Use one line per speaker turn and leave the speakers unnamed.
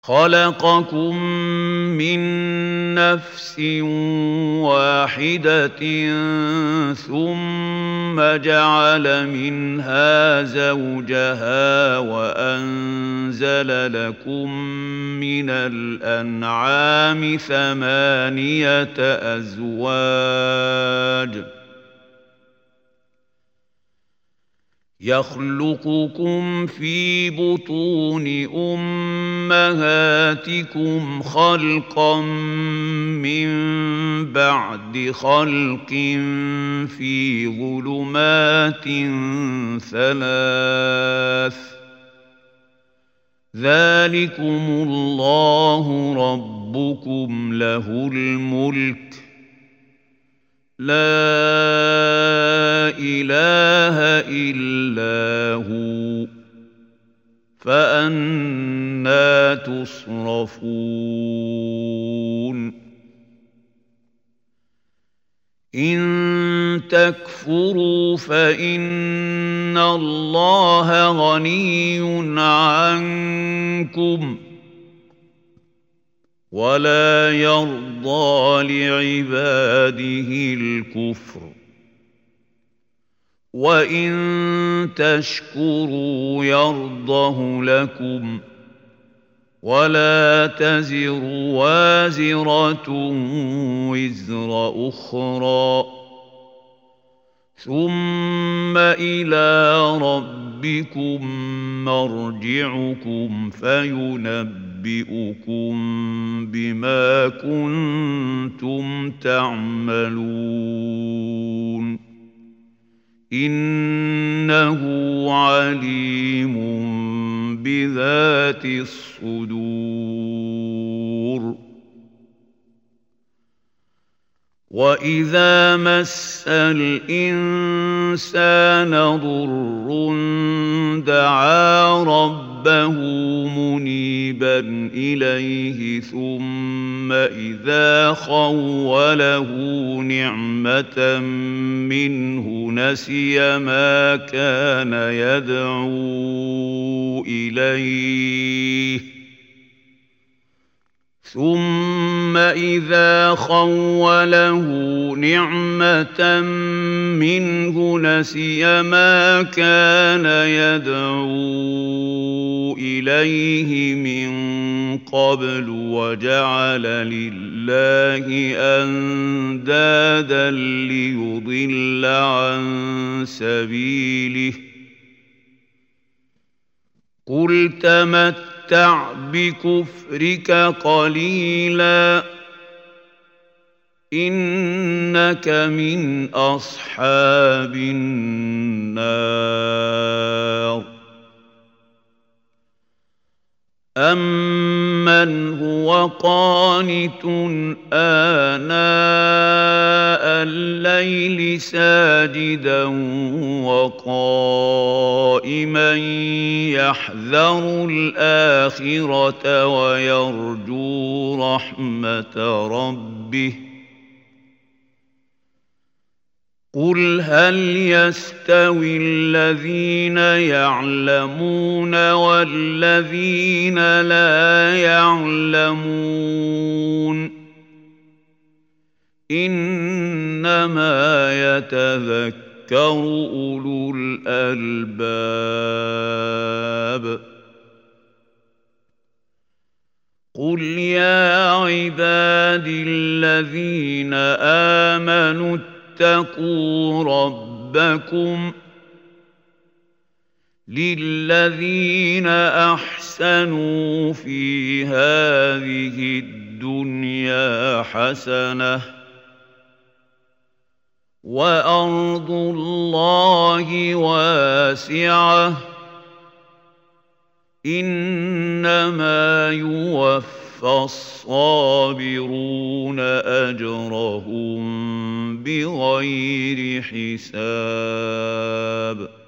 خلقكم من نفس واحدة ثم جعل منها زوجها وأنزل لكم من الأنعام ثمانية أزواج يخلقكم في بطون أمهاتكم خلقا من بعد خلق في ظلمات ثلاث ذلكم الله ربكم له الملك لا إله إلا هو فأنى تصرفون إن تكفروا فإن الله غني عنكم ولا يرضى لعباده الكفر وإن تشكروا يرضه لكم ولا تزر وازرة وزر أخرى ثم إلى ربكم مرجعكم فينبئكم بما كنتم تعملون إنه عليم بذات الصدور وإذا مس الإنسان ضر دعا ربه منيبا إليه ثم إذا خوله نعمة منه نسي ما كان يدعو إليه ثم إذا خوله نعمة منه نسي ما كان يدعو إليه من قبل وجعل لله أندادا ليضل عن سبيله قل تمتع بكفرك قليلا إنك من أصحاب النار أمن هو قانت آناء الليل ساجدا وقائما يحذر الآخرة ويرجو رحمة ربه قل هل يستوي الذين يعلمون والذين لا يعلمون إنما يتذكر أولو الألباب قل يا عبادي الذين آمنوا اتقوا ربكم للذين أحسنوا في هذه الدنيا حسنة وأرض الله واسعة إنما يوفى الصابرون أجرهم بغير حساب